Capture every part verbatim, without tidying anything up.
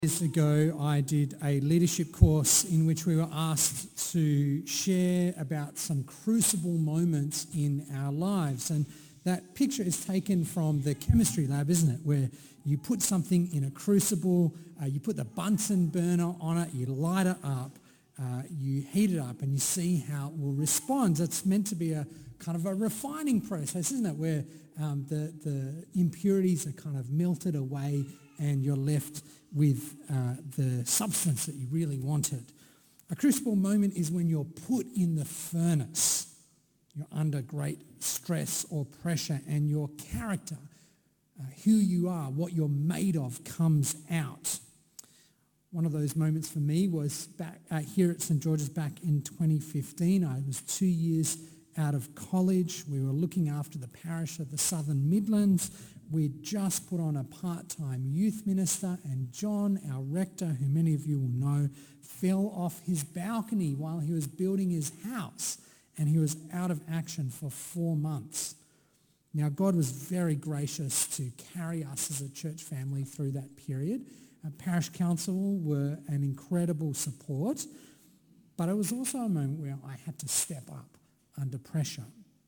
Years ago, I did a leadership course in which we were asked to share about some crucible moments in our lives. And that picture is taken from the chemistry lab, isn't it? Where you put something in a crucible, uh, you put the Bunsen burner on it, you light it up, uh, you heat it up, and you see how it will respond. It's meant to be a kind of a refining process, isn't it? Where um, the, the impurities are kind of melted away and you're left with uh, the substance that you really wanted. A crucible moment is when you're put in the furnace. You're under great stress or pressure, and your character, uh, who you are, what you're made of, comes out. One of those moments for me was back uh, here at St George's back in twenty fifteen. I was two years out of college. We were looking after the parish of the Southern Midlands. We'd just put on a part-time youth minister, and John, our rector, who many of you will know, fell off his balcony while he was building his house, and he was out of action for four months. Now, God was very gracious to carry us as a church family through that period. Our parish council were an incredible support, but it was also a moment where I had to step up under pressure.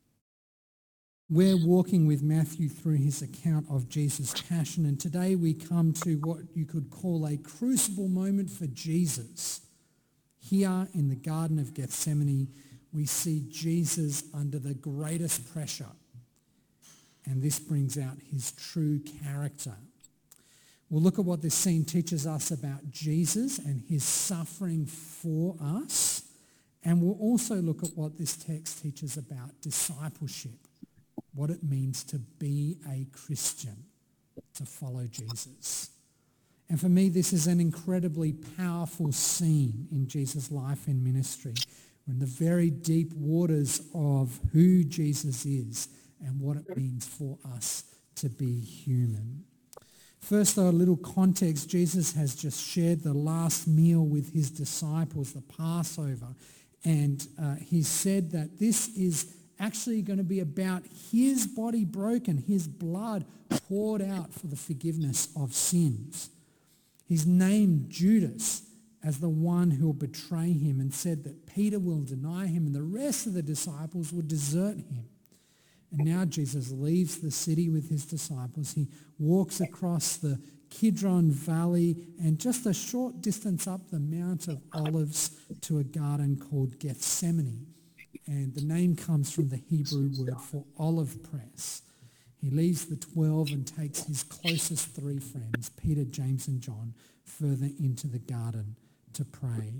We're walking with Matthew through his account of Jesus' passion, and today we come to what you could call a crucible moment for Jesus. Here in the Garden of Gethsemane, we see Jesus under the greatest pressure, and this brings out his true character. We'll look at what this scene teaches us about Jesus and his suffering for us, and we'll also look at what this text teaches about discipleship. What it means to be a Christian, to follow Jesus. And for me, this is an incredibly powerful scene in Jesus' life and ministry, when the very deep waters of who Jesus is and what it means for us to be human. First, though, a little context. Jesus has just shared the last meal with his disciples, the Passover, and uh, he said that this is actually going to be about his body broken, his blood poured out for the forgiveness of sins. He's named Judas as the one who will betray him, and said that Peter will deny him and the rest of the disciples will desert him. And now Jesus leaves the city with his disciples. He walks across the Kidron Valley and just a short distance up the Mount of Olives to a garden called Gethsemane. And the name comes from the Hebrew word for olive press. He leaves the twelve and takes his closest three friends, Peter, James, and John, further into the garden to pray.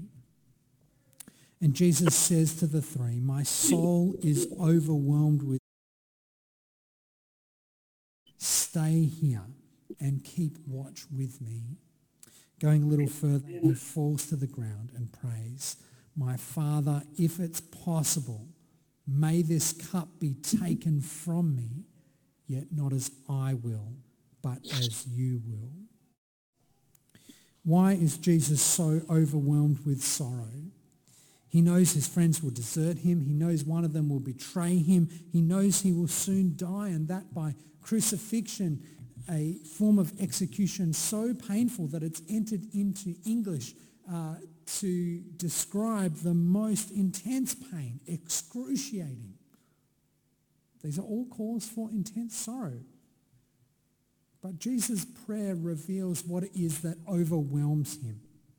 And Jesus says to the three, "My soul is overwhelmed with. Stay here and keep watch with me." Going a little further, he falls to the ground and prays, "My Father, if it's possible, may this cup be taken from me, yet not as I will, but as you will." Why is Jesus so overwhelmed with sorrow? He knows his friends will desert him. He knows one of them will betray him. He knows he will soon die, and that by crucifixion, a form of execution so painful that it's entered into English uh, to describe the most intense pain, excruciating. These are all cause for intense sorrow. But Jesus' prayer reveals what it is that overwhelms him.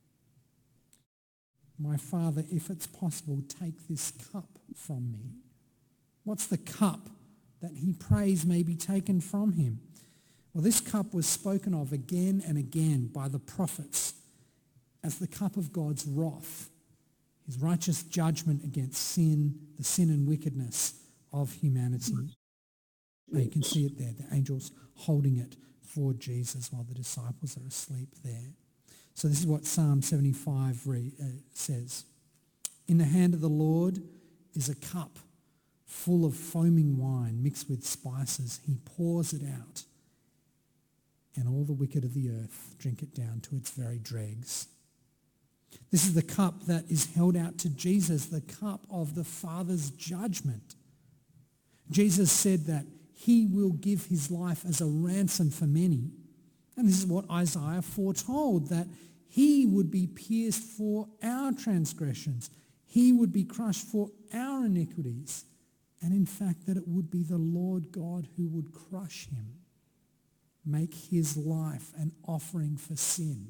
"My Father, if it's possible, take this cup from me." What's the cup that he prays may be taken from him? Well, this cup was spoken of again and again by the prophets as the cup of God's wrath, his righteous judgment against sin, the sin and wickedness of humanity. Now you can see it there, the angels holding it for Jesus while the disciples are asleep there. So this is what Psalm seventy-five re, uh, says. "In the hand of the Lord is a cup full of foaming wine mixed with spices. He pours it out, and all the wicked of the earth drink it down to its very dregs." This is the cup that is held out to Jesus, the cup of the Father's judgment. Jesus said that he will give his life as a ransom for many, And this is what Isaiah foretold, that he would be pierced for our transgressions. He would be crushed for our iniquities. And in fact, that it would be the Lord God who would crush him, make his life an offering for sin.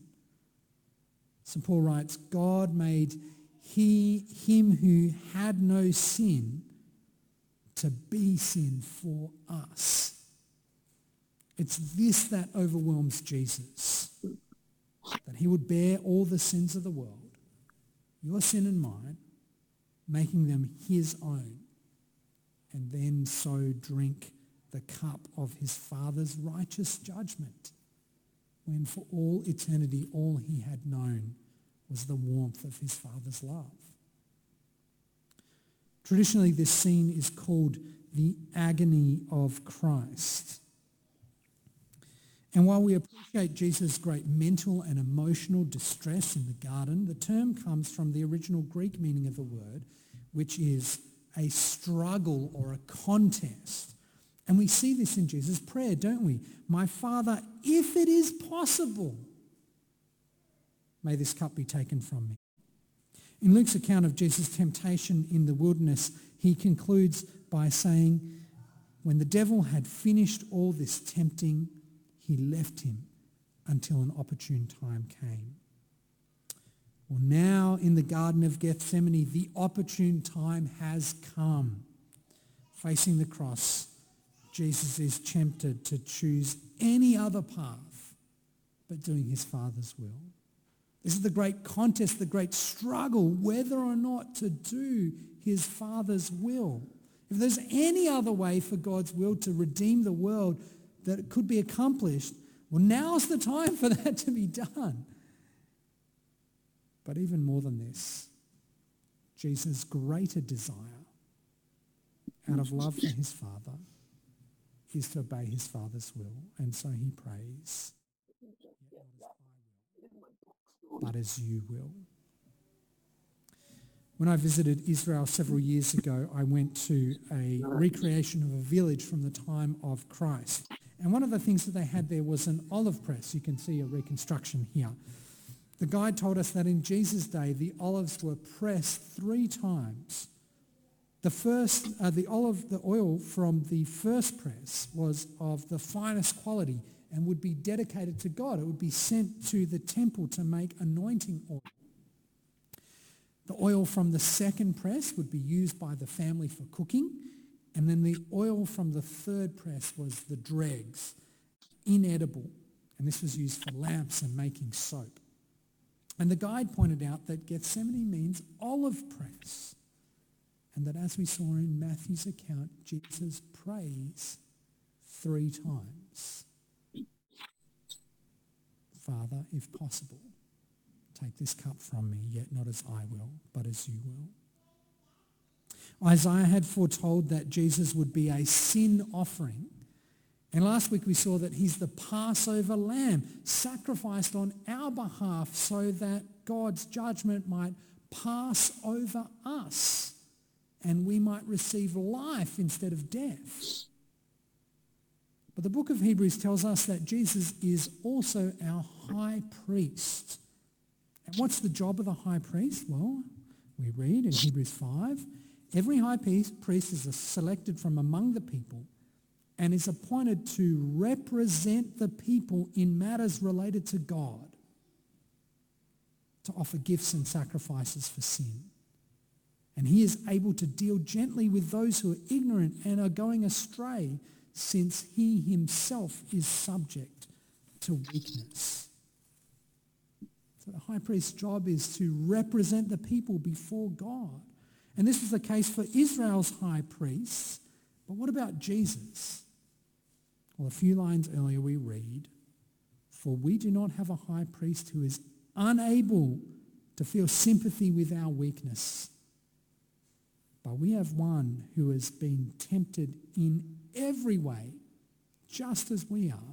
Saint Paul writes, God made he, him who had no sin to be sin for us. It's this that overwhelms Jesus, that he would bear all the sins of the world, your sin and mine, making them his own, and then so drink the cup of his Father's righteous judgment, when for all eternity all he had known was the warmth of his Father's love. Traditionally, this scene is called the agony of Christ. And while we appreciate Jesus' great mental and emotional distress in the garden, the term comes from the original Greek meaning of the word, which is a struggle or a contest. And we see this in Jesus' prayer, don't we? My Father, if it is possible, may this cup be taken from me. In Luke's account of Jesus' temptation in the wilderness, he concludes by saying, when the devil had finished all this tempting, he left him until an opportune time came. Well, now in the Garden of Gethsemane, the opportune time has come. Facing the cross, Jesus is tempted to choose any other path but doing his Father's will. This is the great contest, the great struggle, whether or not to do his Father's will. If there's any other way for God's will to redeem the world that it could be accomplished, well, now's the time for that to be done. But even more than this, Jesus' greater desire, out of love for his Father, is to obey his Father's will. And so he prays, but as you will. When I visited Israel several years ago, I went to a recreation of a village from the time of Christ. And one of the things that they had there was an olive press. You can see a reconstruction here. The guide told us that in Jesus' day, the olives were pressed three times. The first, uh, the olive, the oil from the first press was of the finest quality and would be dedicated to God. It would be sent to the temple to make anointing oil. The oil from the second press would be used by the family for cooking, and then the oil from the third press was the dregs, inedible, and this was used for lamps and making soap. And the guide pointed out that Gethsemane means olive press, and that as we saw in Matthew's account, Jesus prays three times. Father, if possible, take this cup from me, yet not as I will, but as you will. Isaiah had foretold that Jesus would be a sin offering. And last week we saw that he's the Passover lamb sacrificed on our behalf so that God's judgment might pass over us and we might receive life instead of death. But the book of Hebrews tells us that Jesus is also our high priest. And what's the job of the high priest? Well, we read in Hebrews five, every high priest is selected from among the people and is appointed to represent the people in matters related to God, to offer gifts and sacrifices for sin. And he is able to deal gently with those who are ignorant and are going astray, since he himself is subject to weakness. So the high priest's job is to represent the people before God. And this was the case for Israel's high priests. But what about Jesus? Well, a few lines earlier we read, for we do not have a high priest who is unable to feel sympathy with our weakness, but we have one who has been tempted in every way, just as we are.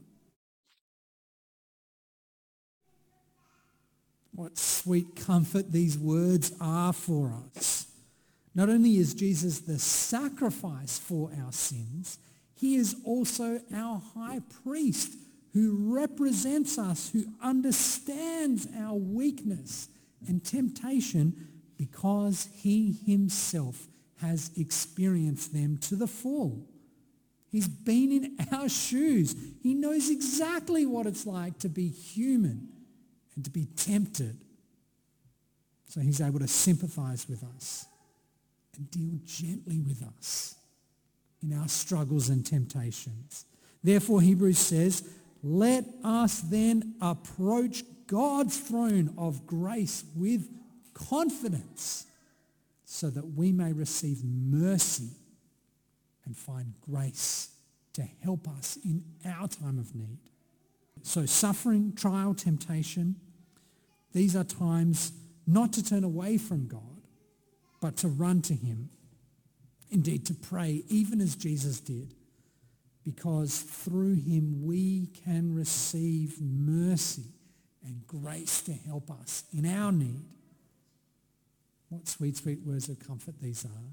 What sweet comfort these words are for us. Not only is Jesus the sacrifice for our sins, he is also our high priest who represents us, who understands our weakness and temptation because he himself has experienced them to the full. He's been in our shoes. He knows exactly what it's like to be human and to be tempted. So he's able to sympathize with us and deal gently with us in our struggles and temptations. Therefore, Hebrews says, let us then approach God's throne of grace with confidence so that we may receive mercy and find grace to help us in our time of need. So suffering, trial, temptation, these are times not to turn away from God, but to run to him. Indeed, to pray, even as Jesus did, because through him we can receive mercy and grace to help us in our need. What sweet, sweet words of comfort these are.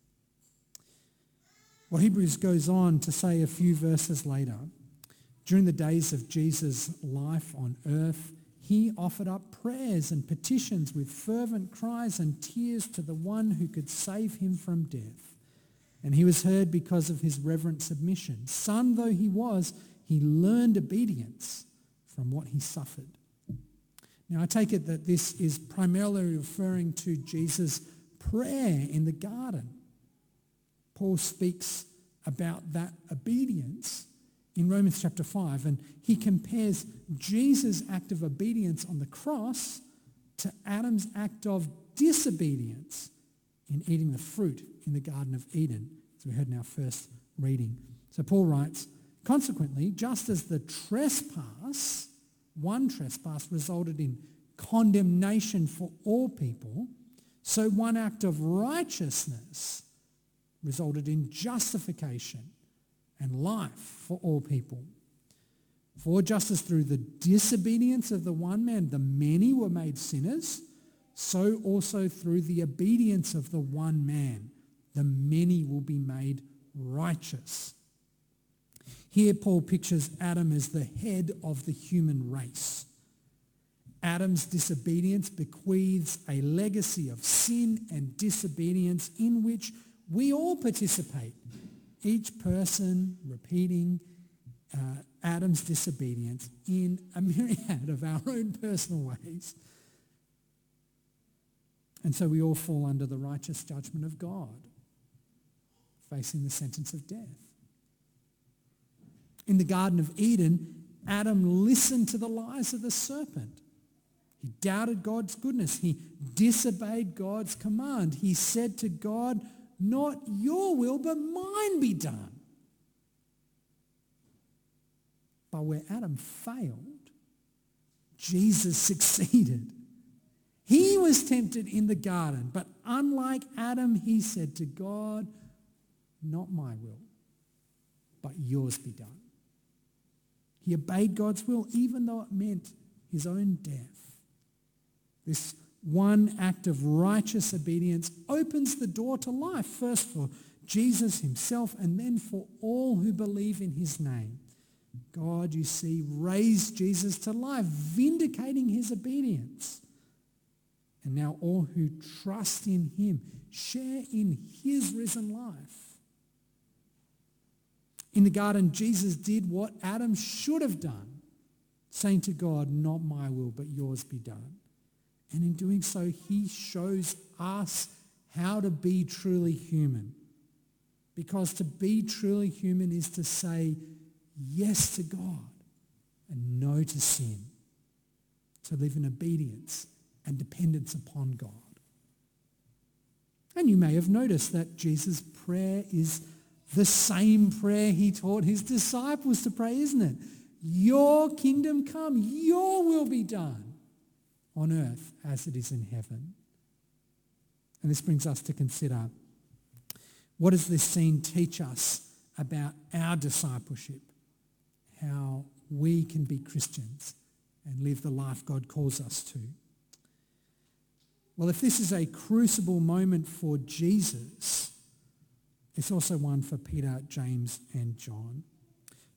Well, Hebrews goes on to say a few verses later, during the days of Jesus' life on earth, he offered up prayers and petitions with fervent cries and tears to the one who could save him from death. And he was heard because of his reverent submission. Son though he was, he learned obedience from what he suffered. Now I take it that this is primarily referring to Jesus' prayer in the garden. Paul speaks about that obedience in Romans chapter five, and he compares Jesus' act of obedience on the cross to Adam's act of disobedience in eating the fruit in the Garden of Eden, as we heard in our first reading. So Paul writes, consequently, just as the trespass, one trespass resulted in condemnation for all people, so one act of righteousness resulted in justification and life for all people. For just as through the disobedience of the one man the many were made sinners, so also through the obedience of the one man the many will be made righteous. Here Paul pictures Adam as the head of the human race. Adam's disobedience bequeaths a legacy of sin and disobedience in which we all participate, each person repeating uh, Adam's disobedience in a myriad of our own personal ways. And so we all fall under the righteous judgment of God, facing the sentence of death. In the Garden of Eden, Adam listened to the lies of the serpent. He doubted God's goodness. He disobeyed God's command. He said to God, not your will, but mine be done. But where Adam failed, Jesus succeeded. He was tempted in the garden, but unlike Adam, he said to God, not my will, but yours be done. He obeyed God's will, even though it meant his own death. This one act of righteous obedience opens the door to life, first for Jesus himself and then for all who believe in his name. God, you see, raised Jesus to life, vindicating his obedience. And now all who trust in him share in his risen life. In the garden, Jesus did what Adam should have done, saying to God, not my will, but yours be done. And in doing so, he shows us how to be truly human. Because to be truly human is to say yes to God and no to sin. To live in obedience and dependence upon God. And you may have noticed that Jesus' prayer is the same prayer he taught his disciples to pray, isn't it? Your kingdom come, your will be done on earth as it is in heaven. And this brings us to consider, what does this scene teach us about our discipleship? How we can be Christians and live the life God calls us to. Well, if this is a crucible moment for Jesus, it's also one for Peter, James, and John.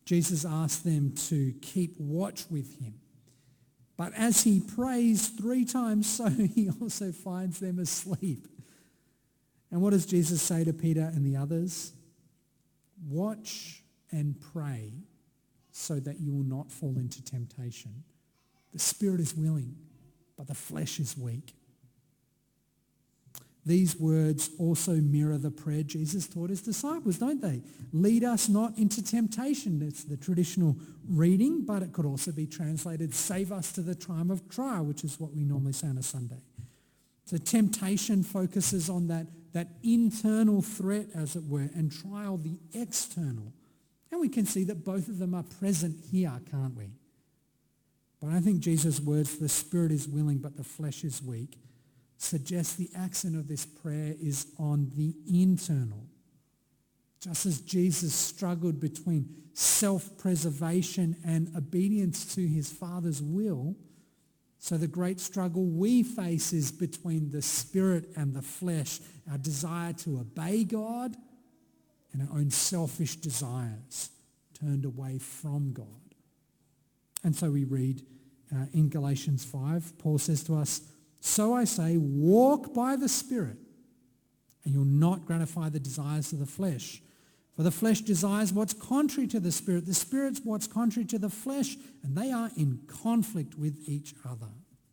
Jesus asked them to keep watch with him. But as he prays three times, so he also finds them asleep. And what does Jesus say to Peter and the others? Watch and pray so that you will not fall into temptation. The spirit is willing, but the flesh is weak. These words also mirror the prayer Jesus taught his disciples, don't they? Lead us not into temptation. It's the traditional reading, but it could also be translated, save us to the time of trial, which is what we normally say on a Sunday. So temptation focuses on that, that internal threat, as it were, and trial, the external. And we can see that both of them are present here, can't we? But I think Jesus' words, the spirit is willing, but the flesh is weak, suggests the accent of this prayer is on the internal. Just as Jesus struggled between self-preservation and obedience to his Father's will, so the great struggle we face is between the spirit and the flesh, our desire to obey God and our own selfish desires turned away from God. And so we read uh, in Galatians five, Paul says to us, so I say, walk by the Spirit, and you'll not gratify the desires of the flesh. For the flesh desires what's contrary to the Spirit. The Spirit's what's contrary to the flesh, and they are in conflict with each other.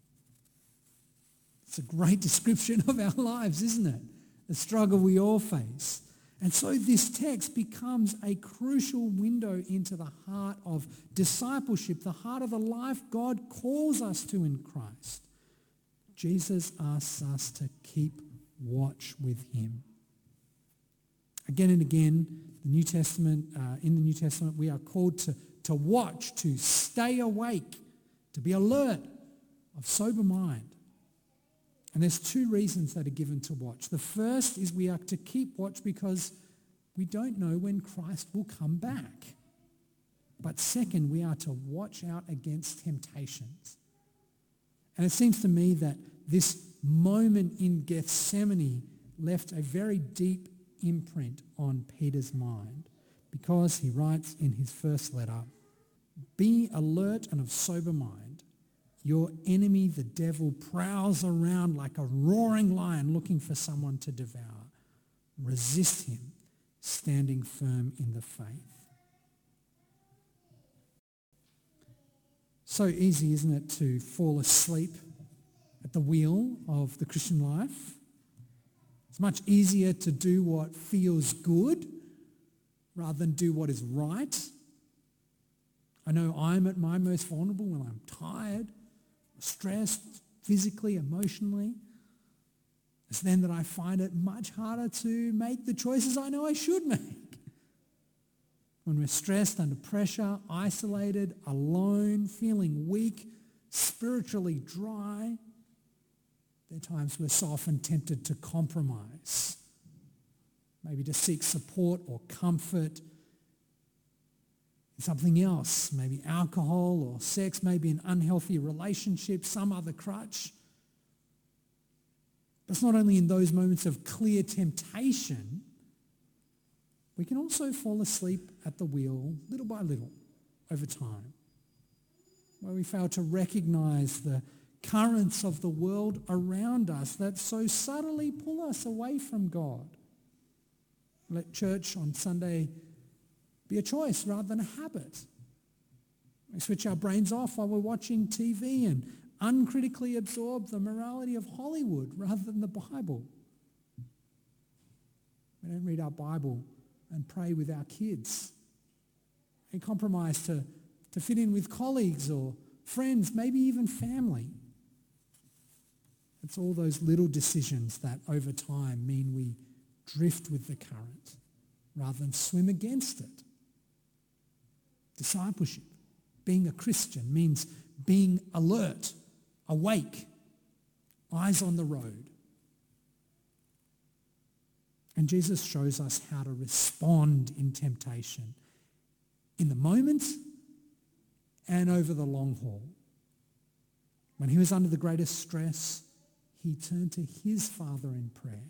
It's a great description of our lives, isn't it? The struggle we all face. And so this text becomes a crucial window into the heart of discipleship, the heart of the life God calls us to in Christ. Jesus asks us to keep watch with him. Again and again, the New Testament, uh, in the New Testament, we are called to, to watch, to stay awake, to be alert, of sober mind. And there's two reasons that are given to watch. The first is we are to keep watch because we don't know when Christ will come back. But second, we are to watch out against temptations. And it seems to me that this moment in Gethsemane left a very deep imprint on Peter's mind because he writes in his first letter, be alert and of sober mind. Your enemy, the devil, prowls around like a roaring lion looking for someone to devour. Resist him, standing firm in the faith. So easy, isn't it, to fall asleep at the wheel of the Christian life? It's much easier to do what feels good rather than do what is right. I know I'm at my most vulnerable when I'm tired, stressed, physically, emotionally. It's then that I find it much harder to make the choices I know I should make. When we're stressed, under pressure, isolated, alone, feeling weak, spiritually dry, there are times we're so often tempted to compromise, maybe to seek support or comfort in something else, maybe alcohol or sex, maybe an unhealthy relationship, some other crutch. But it's not only in those moments of clear temptation, we can also fall asleep at the wheel little by little over time, where we fail to recognize the currents of the world around us that so subtly pull us away from God. Let church on Sunday be a choice rather than a habit. We switch our brains off while we're watching T V and uncritically absorb the morality of Hollywood rather than the Bible. We don't read our Bible and pray with our kids. We compromise to, to fit in with colleagues or friends, maybe even family. It's all those little decisions that over time mean we drift with the current rather than swim against it. Discipleship, being a Christian, means being alert, awake, eyes on the road. And Jesus shows us how to respond in temptation in the moment and over the long haul. When he was under the greatest stress, he turned to his Father in prayer.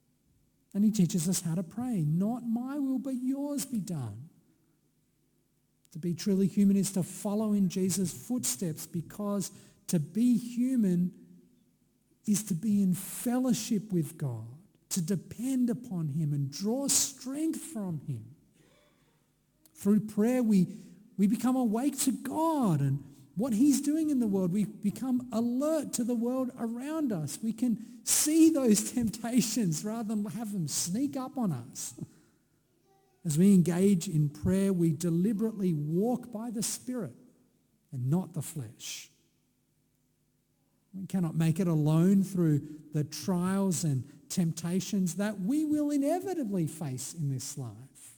And he teaches us how to pray. Not my will, but yours be done. To be truly human is to follow in Jesus' footsteps, because to be human is to be in fellowship with God, to depend upon him and draw strength from him. Through prayer, we, we become awake to God and what he's doing in the world. We become alert to the world around us. We can see those temptations rather than have them sneak up on us. As we engage in prayer, we deliberately walk by the Spirit and not the flesh. We cannot make it alone through the trials and temptations that we will inevitably face in this life.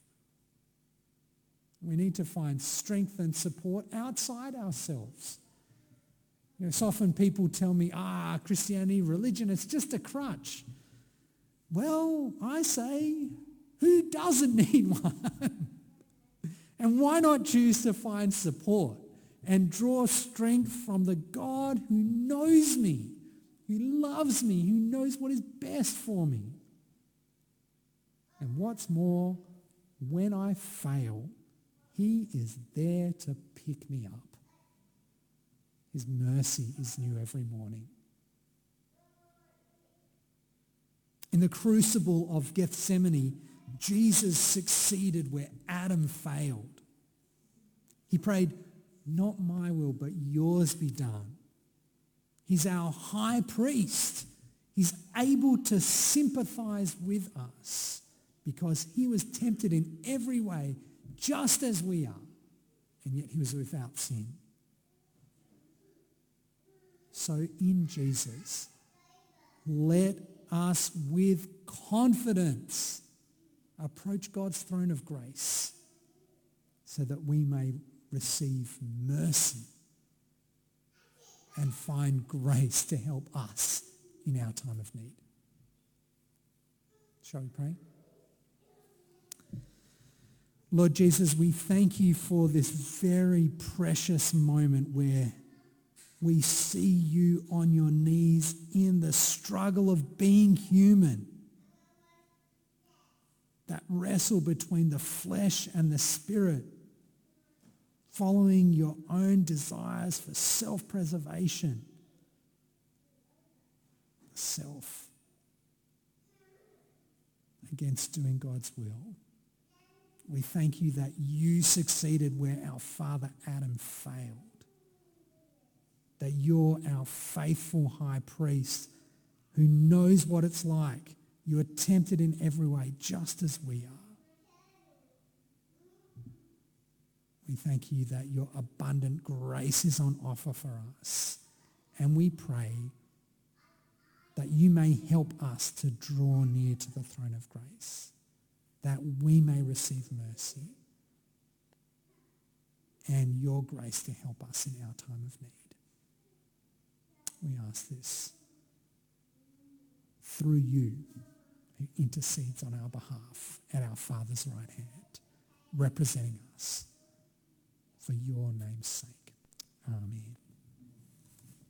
We need to find strength and support outside ourselves. You know, so often people tell me, ah, Christianity, religion, it's just a crutch. Well, I say, who doesn't need one? And why not choose to find support and draw strength from the God who knows me, who loves me, who knows what is best for me? And what's more, when I fail, he is there to pick me up. His mercy is new every morning. In the crucible of Gethsemane, Jesus succeeded where Adam failed. He prayed, not my will, but yours be done. He's our high priest. He's able to sympathize with us because he was tempted in every way, just as we are, and yet he was without sin. So in Jesus, let us with confidence approach God's throne of grace so that we may receive mercy and find grace to help us in our time of need. Shall we pray? Lord Jesus, we thank you for this very precious moment where we see you on your knees in the struggle of being human. That wrestle between the flesh and the spirit, following your own desires for self-preservation, self, against doing God's will. We thank you that you succeeded where our father Adam failed. That you're our faithful high priest who knows what it's like. You are tempted in every way, just as we are. We thank you that your abundant grace is on offer for us. And we pray that you may help us to draw near to the throne of grace, that we may receive mercy and your grace to help us in our time of need. We ask this through you who intercedes on our behalf at our Father's right hand, representing us for your name's sake. Amen.